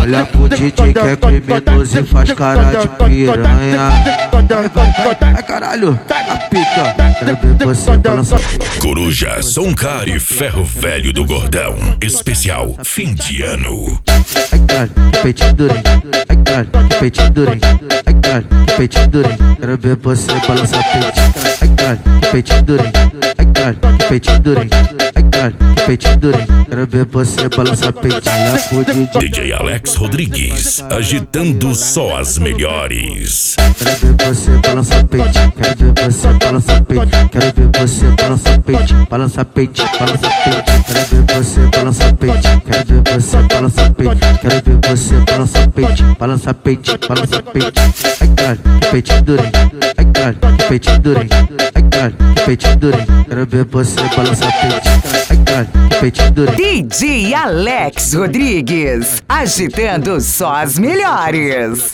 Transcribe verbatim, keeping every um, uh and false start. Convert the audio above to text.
Olha pro D J que é criminoso e faz cara de piranha. Vai, vai, vai, vai, caralho, a pica. Quero ver você balançar. Coruja, Soncar e Ferro Velho do Gordão. Especial fim de ano. Ai, caralho, que peitinho durinho. Ai, caralho, que peitinho durinho. Ai, caralho, que peitinho durinho. Quero ver você balançar peitinho. Ai, caralho, que peitinho durinho. Ai, caralho, que peitinho durinho. Ai, caralho, que peitinho durinho. Quero ver você balançar peitinho. Olha pro D J. D J Alex Rodrigues, agitando só as melhores. Quero ver você balançar peitinho. Quero ver você balançar peitinho. Quero ver você balançar peitinho. Balançar peitinho, balançar peitinho. Quero ver você balançar peitinho. Quero ver você balançar peitinho. Quero ver você balançar peitinho. Balançar peitinho, balançar peitinho. Ai, caralho, que peitinho durinho. Ai, caralho, que peitinho durinho. Ai, caralho, que peitinho durinho. Quero ver você balançar peitinho. Ai, caralho, que peitinho durinho. D J Alex Rodrigues, agitando só as melhores.